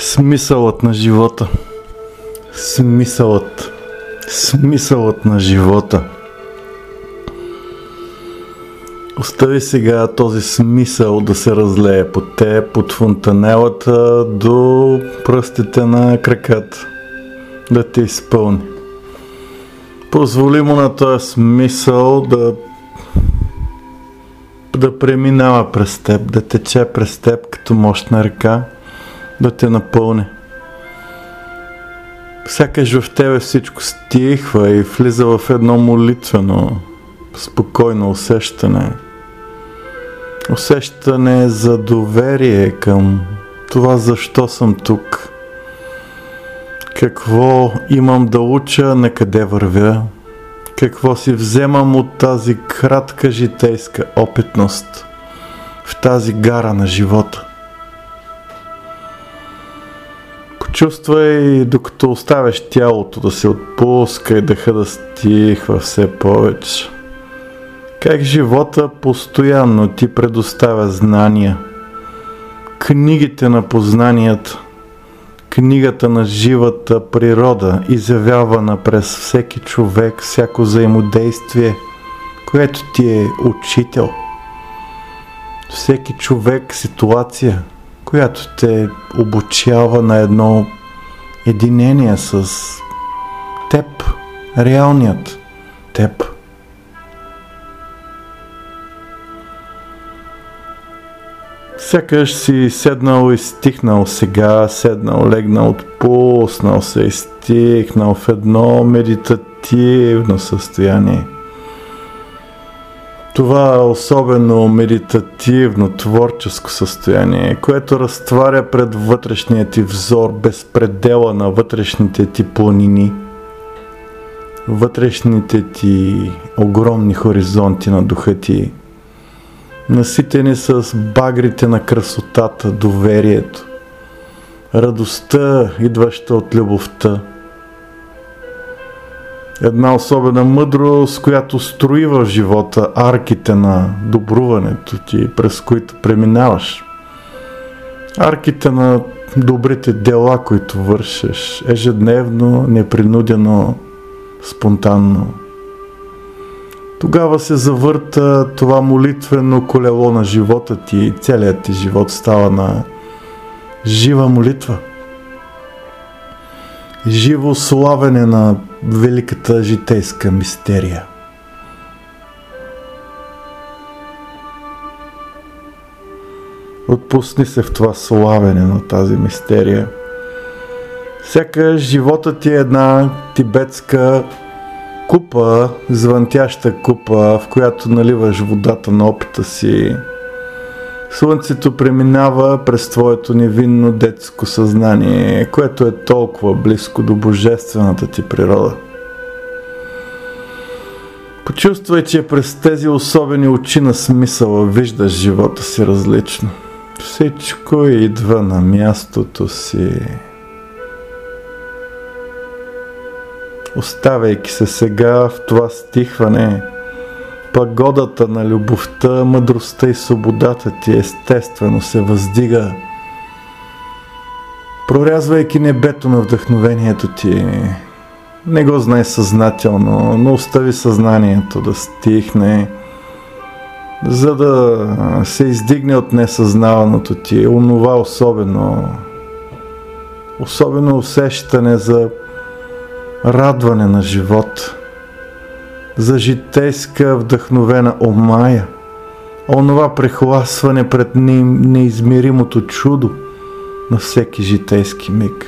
Смисълът на живота. Смисълът на живота. Остави сега този смисъл да се разлее под теб, от фонтанелата до пръстите на краката, да те изпълни. Позволи му на този смисъл да преминава през теб, да тече през теб като мощна река, да те напълни. Сякаш в тебе всичко стихва и влиза в едно молитвено, спокойно усещане. Усещане за доверие към това защо съм тук. Какво имам да уча, на къде вървя. Какво си вземам от тази кратка житейска опитност в тази гара на живота. Почувствай, докато оставяш тялото да се отпуска и дъха да стихва все повече, как живота постоянно ти предоставя знания. Книгите на познанията, книгата на живата природа, изявявана през всеки човек, всяко взаимодействие, което ти е учител. Всеки човек, ситуация, която те обучава на едно единение с теб, реалният теб. Сякаш си седнал и стихнал сега, седнал, легнал, отпуснал се и стихнал в едно медитативно състояние. Това особено медитативно, творческо състояние, което разтваря пред вътрешния ти взор безпредела на вътрешните ти планини, вътрешните ти огромни хоризонти на духа ти, наситени с багрите на красотата, доверието, радостта, идваща от любовта. Една особена мъдрост, която строи в живота арките на добруването ти, през които преминаваш. Арките на добрите дела, които вършиш ежедневно, непринудено, спонтанно. Тогава се завърта това молитвено колело на живота ти и целият ти живот става на жива молитва. Живо славене на великата житейска мистерия. Отпусни се в това славене на тази мистерия. Сякаш живота ти е една тибетска купа, звънтяща купа, в която наливаш водата на опита си. Слънцето преминава през твоето невинно детско съзнание, което е толкова близко до божествената ти природа. Почувствай, че през тези особени очи на смисъла виждаш живота си различно. Всичко идва на мястото си. Оставяйки се сега в това стихване, пагодата на любовта, мъдростта и свободата ти естествено се въздига, прорязвайки небето на вдъхновението ти. Не го знай съзнателно, но остави съзнанието да стихне, за да се издигне от несъзнаваното ти онова особено усещане за радване на живот, за житейска вдъхновена омая, онова прехласване пред неизмеримото чудо на всеки житейски миг.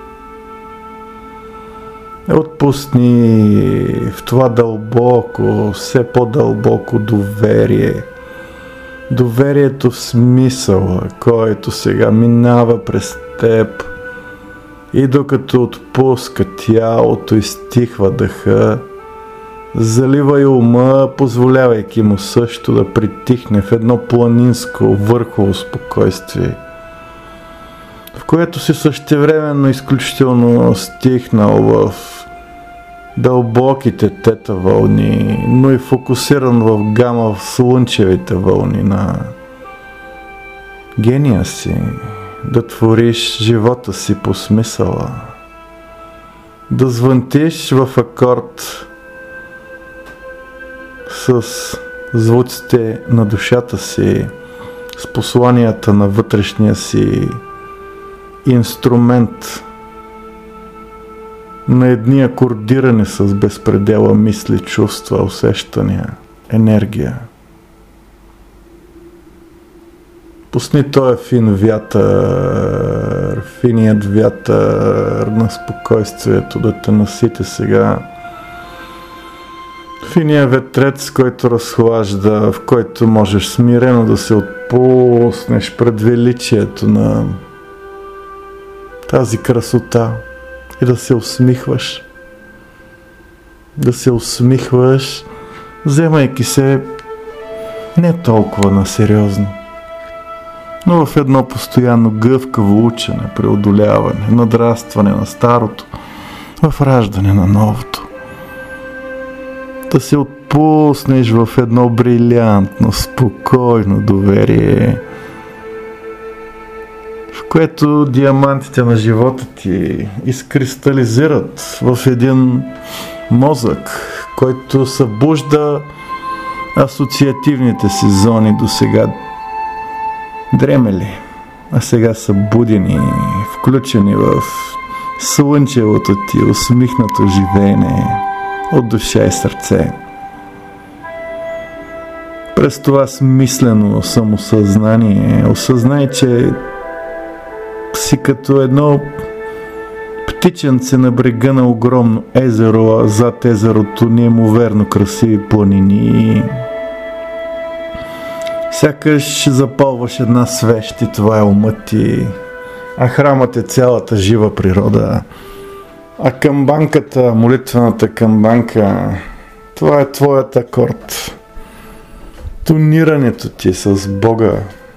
Отпусни в това дълбоко, все по-дълбоко доверие. Доверието в смисъла, който сега минава през теб и докато отпуска тялото и стихва дъха, залива и ума, позволявайки му също да притихне в едно планинско върхово спокойствие, в което си същевременно изключително стихнал в дълбоките тета вълни, но и фокусиран в гама в слънчевите вълни на гения си, да твориш живота си по смисъла, да звънтиш в акорд с звуците на душата си, с посланията на вътрешния си инструмент, на едни акордирани с безпредела мисли, чувства, усещания, енергия. Пусни този фин вятър, финият вятър на спокойствието да те насити сега. Финият ветрец, който разхлажда, в който можеш смирено да се отпуснеш пред величието на тази красота и да се усмихваш. Да се усмихваш, вземайки се не толкова на сериозно, но в едно постоянно гъвкаво учене, преодоляване, надрастване на старото, в раждане на новото. Да се отпуснеш в едно брилянтно, спокойно доверие, в което диамантите на живота ти изкристализират в един мозък, който събужда асоциативните си зони до сега дремели, а сега са будени, включени в слънчевото ти усмихнато живеене от душа и сърце. През това смислено самосъзнание осъзнай, че си като едно птиченце на брега на огромно езеро, а зад езерото неимоверно красиви планини. Сякаш запалваш една свещ и това е умът ти, а храмът е цялата жива природа. А камбанката, молитвената камбанка, това е твоят акорд. Тонирането ти с Бога.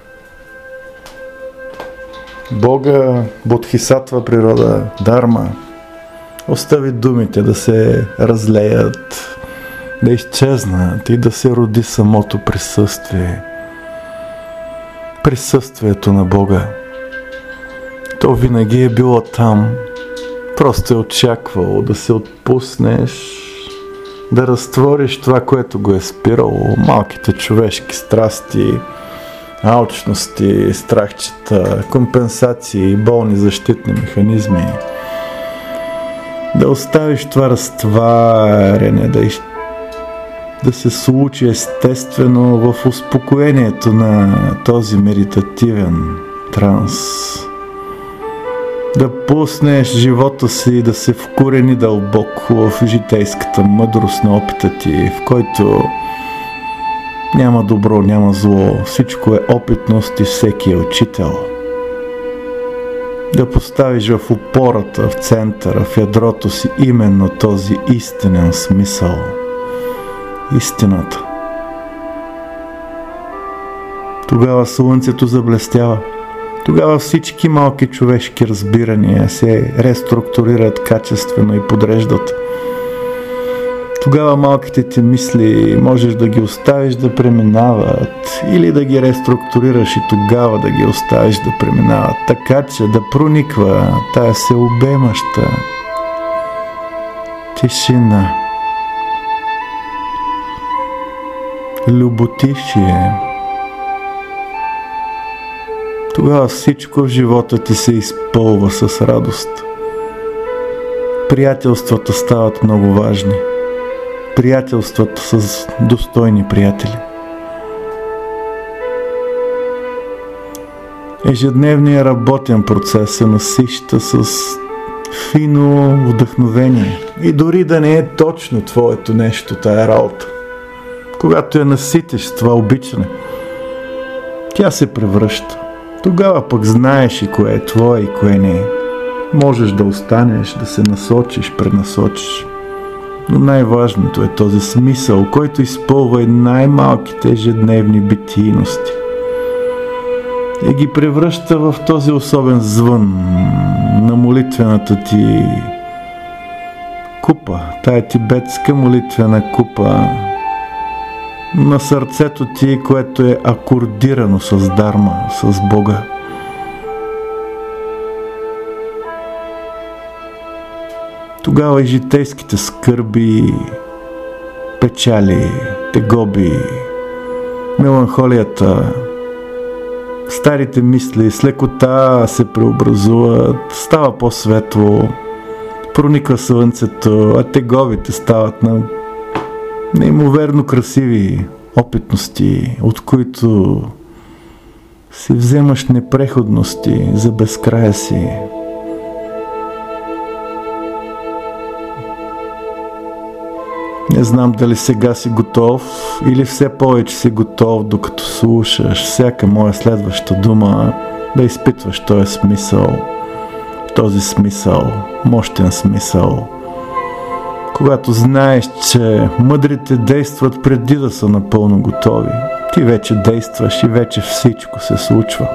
Бога, бодхисатва природа, дарма. Остави думите да се разлеят, да изчезнат и да се роди самото присъствие. Присъствието на Бога. То винаги е било там. Просто е очаквало да се отпуснеш, да разтвориш това, което го е спирало, малките човешки страсти, алчности, страхчета, компенсации, болни защитни механизми. Да оставиш това разтваряне, да се случи естествено в успокоението на този медитативен транс. Да пуснеш живота си да се вкорени дълбоко в житейската мъдрост на опита ти, в който няма добро, няма зло, всичко е опитност и всеки е учител. Да поставиш в опората, в центъра, в ядрото си именно този истинен смисъл. Истината. Тогава слънцето заблестява. Тогава всички малки човешки разбирания се реструктурират качествено и подреждат. Тогава малките ти мисли можеш да ги оставиш да преминават или да ги реструктурираш и тогава да ги оставиш да преминават, така че да прониква тая всеобемаща тишина. Люботишие. Тогава всичко в живота ти се изпълва с радост. Приятелствата стават много важни. Приятелствата с достойни приятели. Ежедневният работен процес се насища с фино вдъхновение. И дори да не е точно твоето нещо, тая работа, когато я наситиш с това обичане, тя се превръща. Тогава пък знаеш и кое е твое и кое не е. Можеш да останеш, да се насочиш, пренасочиш. Но най-важното е този смисъл, който изпълва и най-малките ежедневни битийности. И ги превръща в този особен звън на молитвената ти купа, тая тибетска молитвена купа на сърцето ти, което е акордирано с дарма, с Бога. Тогава и житейските скърби, печали, тегоби, меланхолията, старите мисли с лекота се преобразуват, става по-светло, прониква слънцето, а тегобите стават на неимоверно красиви опитности, от които си вземаш непреходности за безкрая си. Не знам дали сега си готов или все повече си готов, докато слушаш всяка моя следваща дума, да изпитваш този смисъл, мощен смисъл. Когато знаеш, че мъдрите действат преди да са напълно готови, ти вече действаш и вече всичко се случва.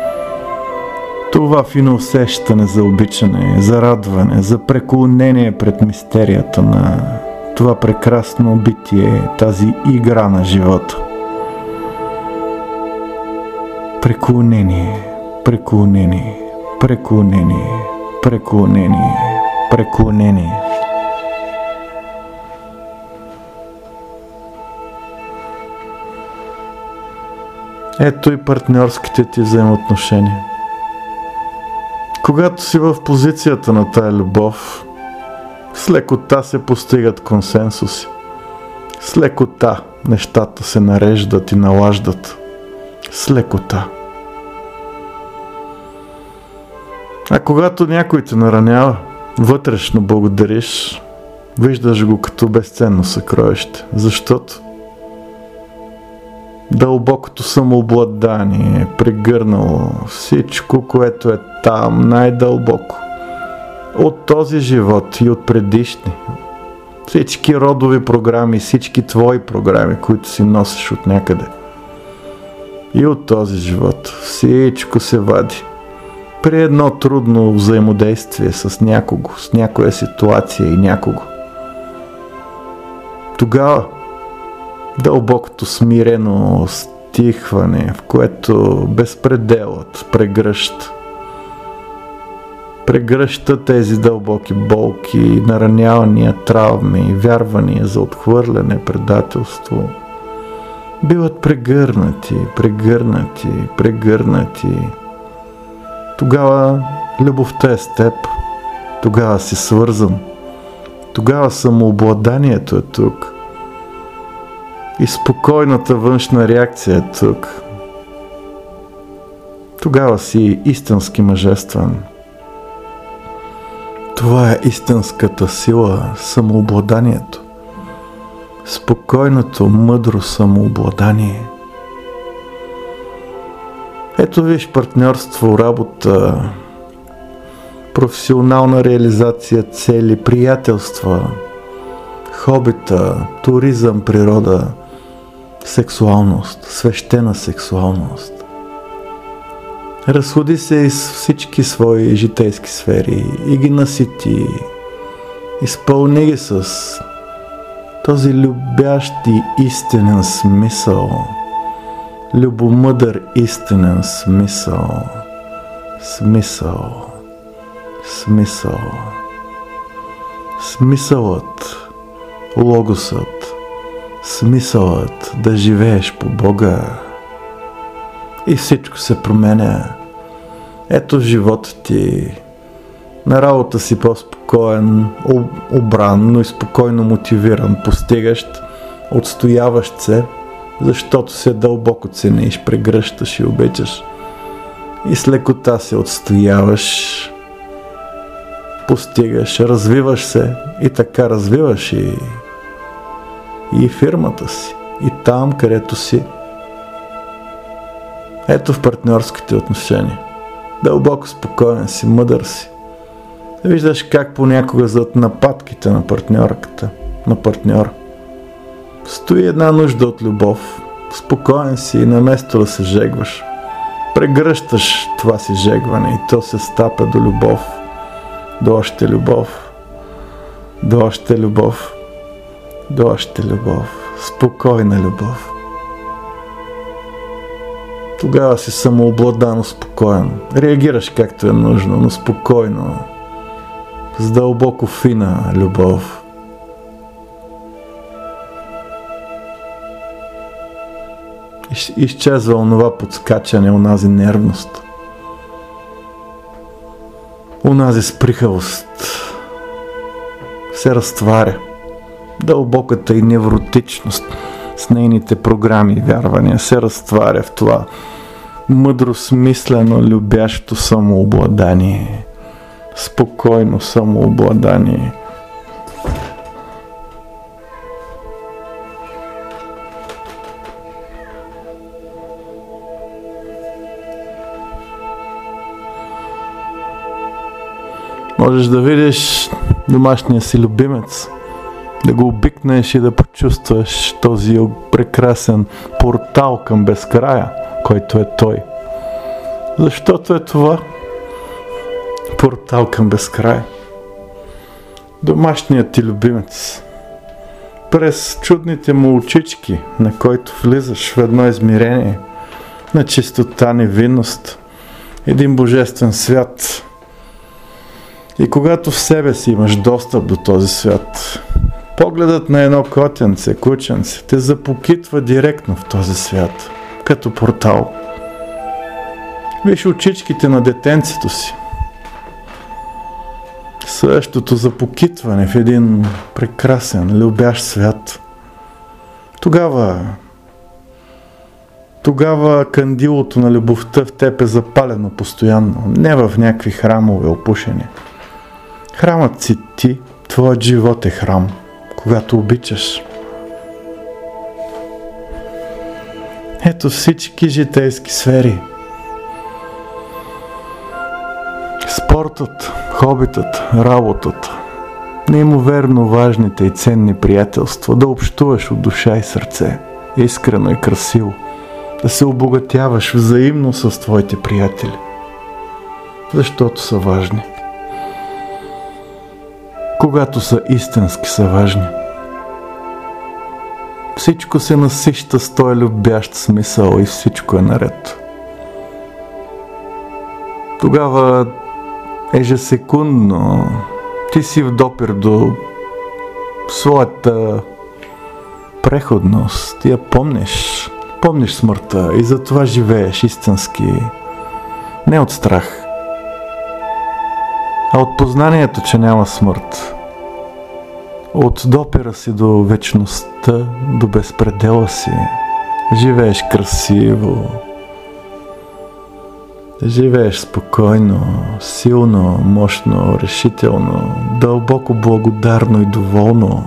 Това фино усещане за обичане, за радване, за преклонение пред мистерията на това прекрасно битие, тази игра на живота. Преклонение, преклонение, преклонение, преклонение, преклонение. Ето и партньорските ти взаимоотношения. Когато си в позицията на тая любов, с лекота се постигат консенсуси. С лекота нещата се нареждат и налаждат. С лекота. А когато някой те наранява, вътрешно благодариш, виждаш го като безценно съкровище, защото дълбокото самообладание е прегърнало всичко, което е там най-дълбоко. От този живот и от предишни. Всички родови програми, всички твои програми, които си носиш от някъде. И от този живот всичко се вади. При едно трудно взаимодействие с някого, с някоя ситуация и някого. Тогава дълбокото смирено стихване, в което безпределът прегръща тези дълбоки болки, наранявания, травми, вярвания за отхвърляне, предателство, биват прегърнати. Тогава любовта е с теб, тогава си свързан, тогава самообладанието е тук. И спокойната външна реакция е тук. Тогава си истински мъжествен. Това е истинската сила, самообладанието. Спокойното, мъдро самообладание. Ето виж партньорство, работа, професионална реализация, цели, приятелства, хобита, туризъм, природа, сексуалност, свещена сексуалност. Разходи се из всички свои житейски сфери и ги насити. Изпълни ги с този любящ и истинен смисъл. Любомъдър истинен смисъл. Смисълът, логосът, смисълът да живееш по Бога. И всичко се променя. Ето в живота ти. На работа си по-спокоен, обран, но и спокойно мотивиран, постигащ, отстояващ се, защото се дълбоко цениш, прегръщаш и обичаш. И с лекота се отстояваш, постигаш, развиваш се и така развиваш и фирмата си, и там, където си. Ето в партньорските отношения. Дълбоко спокоен си, мъдър си. Виждаш как понякога зад нападките на партньорката, на партньора, стои една нужда от любов. Спокоен си и наместо да се жегваш, прегръщаш това си жегване и то се стапя до любов, до още любов, до още любов, до още любов, спокойна любов. Тогава си самообладано спокоен. Реагираш както е нужно, но спокойно. с дълбоко фина любов. Изчезва онова подскачане, онази нервност, онази сприхавост. Се разтваря дълбоката и невротичност с нейните програми и вярвания, се разтваря в това мъдро, смислено, любящо самообладание, спокойно самообладание. Можеш да видиш домашния си любимец, да го обикнеш и да почувстваш този прекрасен портал към безкрая, който е той. Защото е това портал към безкрая. Домашният ти любимец. През чудните му очички, на който влизаш в едно измерение на чистота, невинност, един божествен свят. И когато в себе си имаш достъп до този свят, погледът на едно котенце, кученце, те запокитва директно в този свят, като портал. Виж очичките на детенцето си. Същото запокитване в един прекрасен, любящ свят. Тогава кандилото на любовта в теб е запалено постоянно, не в някакви храмове опушени. Храмът си ти, твоят живот е храм, когато обичаш. Ето всички житейски сфери. Спортът, хобитът, работата, неимоверно важните и ценни приятелства, да общуваш от душа и сърце, искрено и красиво, да се обогатяваш взаимно с твоите приятели, защото са важни. Когато са истински, са важни. Всичко се насища с този любящ смисъл и всичко е наред. Тогава ежесекундно ти си в допир до своята преходност. Ти я помниш смъртта и затова живееш истински. Не от страх, а от познанието, че няма смърт. От допира си до вечността, до безпредела си. Живееш красиво. Живееш спокойно, силно, мощно, решително, дълбоко благодарно и доволно.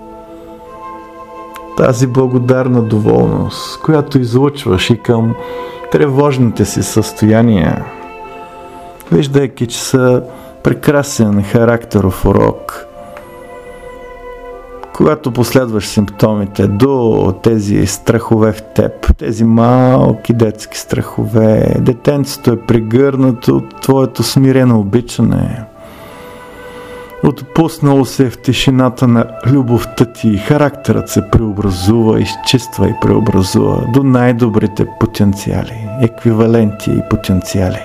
Тази благодарна доволност, която излъчваш и към тревожните си състояния, виждайки, че са прекрасен характеров урок. Когато последваш симптомите до тези страхове в теб, тези малки детски страхове, детенцето е прегърнато от твоето смирено обичане, отпуснало се в тишината на любовта ти, характерът се преобразува, изчиства и преобразува до най-добрите потенциали, еквиваленти и потенциали.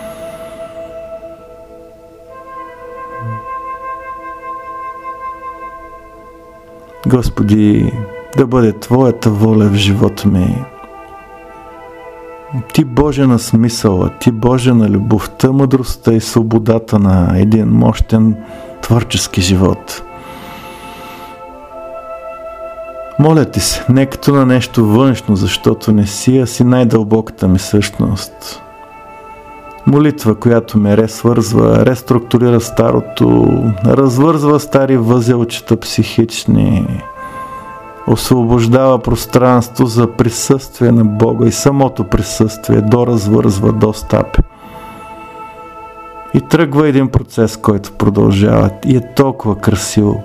Господи, да бъде Твоята воля в живота ми. Ти Боже на смисъла, Ти Боже на любовта, мъдростта и свободата на един мощен творчески живот. Моля Ти се, не като на нещо външно, защото не си, а си най-дълбоката ми същност. Молитва, която ме ресвързва, реструктурира старото, развързва стари възелчета психични, освобождава пространство за присъствие на Бога и самото присъствие доразвързва, достапи. И тръгва един процес, който продължава и е толкова красиво.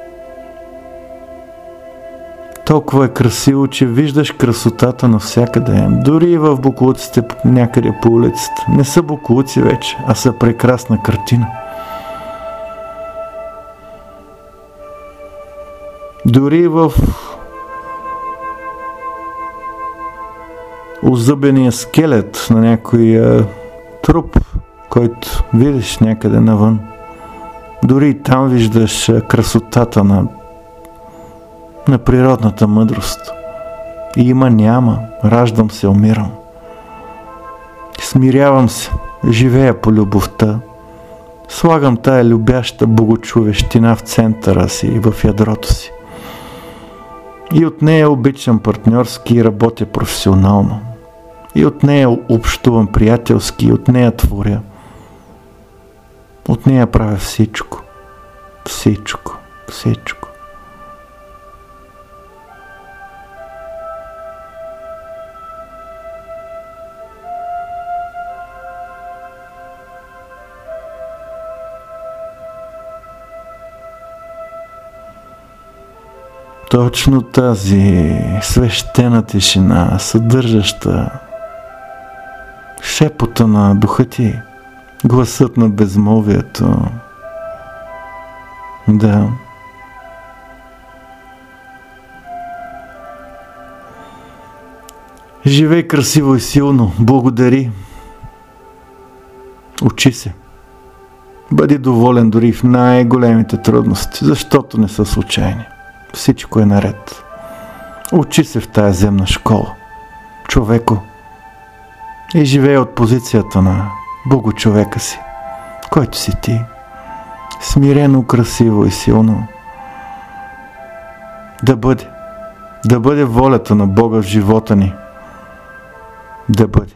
Толкова е красиво, че виждаш красотата навсякъде. Дори и в боклуците някъде по улицата. Не са боклуци вече, а са прекрасна картина. Дори и в озъбения скелет на някой труп, който видиш някъде навън. Дори и там виждаш красотата на природната мъдрост. Има, няма, раждам се, умирам. Смирявам се, живея по любовта. Слагам тая любяща богочовещина в центъра си и в ядрото си. И от нея обичам партньорски и работя професионално. И от нея общувам приятелски, и от нея творя. От нея правя всичко. Всичко. Всичко. Точно тази свещена тишина, съдържаща шепота на духа ти, гласът на безмолвието. Да. Живей красиво и силно, благодари. Учи се. Бъди доволен дори в най-големите трудности, защото не са случайни. Всичко е наред. Учи се в тая земна школа, човеко, и живее от позицията на Богочовека си, който си ти. Смирено, красиво и силно. Да бъде волята на Бога в живота ни. Да бъде.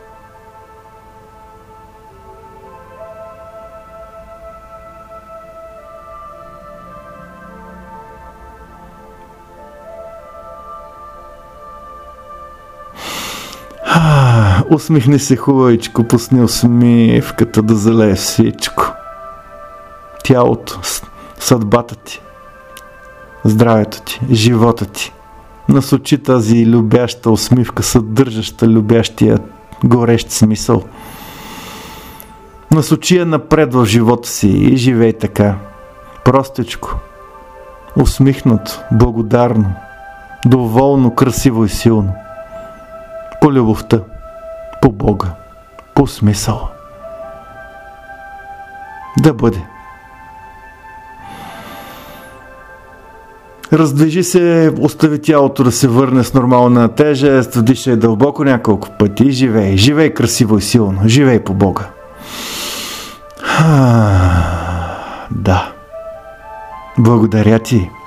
Усмихни се хубавичко, пусни усмивката да залее всичко. Тялото, съдбата ти, здравето ти, живота ти. Насочи тази любяща усмивка, съдържаща любящия горещ смисъл. Насочи я напред в живота си и живей така. Простичко, усмихнато, благодарно, доволно, красиво и силно. По любовта, по Бога, по смисъла. Да бъде. Раздвижи се, остави тялото да се върне с нормална тежест, вдишай дълбоко няколко пъти и живей. Живей красиво и силно. Живей по Бога. Да. Благодаря ти.